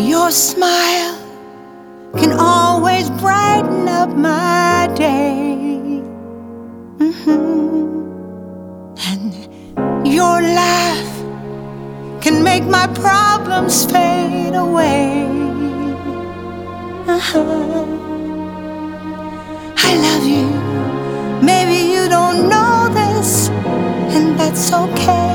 Your smile can always brighten up my day. And your laugh can make my problems fade away. I love you. Maybe you don't know this, and that's okay.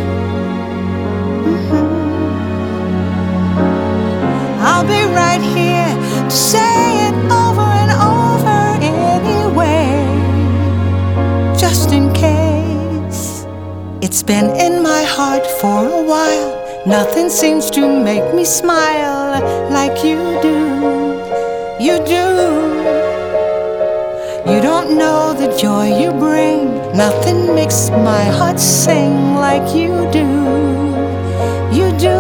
I'll be right here to say it over and over anyway, just in case. It's been in my heart for a while. Nothing seems to make me smile like you do. You do. You don't know the joy you bring. Nothing makes my heart sing like you do. You do.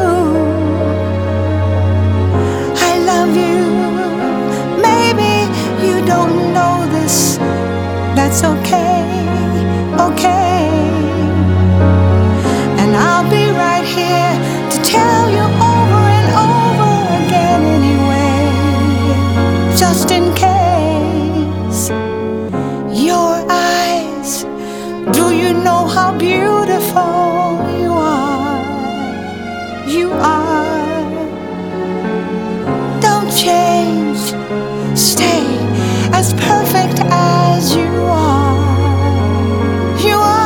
I love you. Maybe you don't know this. That's okay, okay. And I'll be right here to tell you over and over again anyway, just in case. Your eyes, do you know how beautiful you are? You are. Don't change, stay as perfect as you are. You are.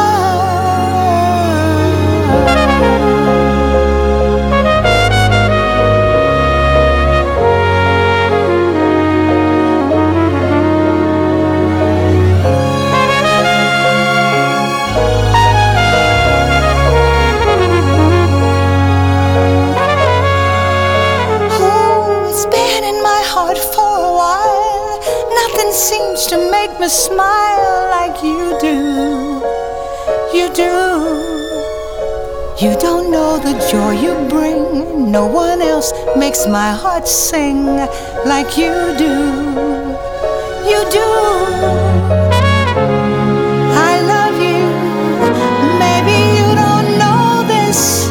For a while, nothing seems to make me smile like you do. You do. You don't know the joy you bring. No one else makes my heart sing like you do. You do. I love you. Maybe you don't know this,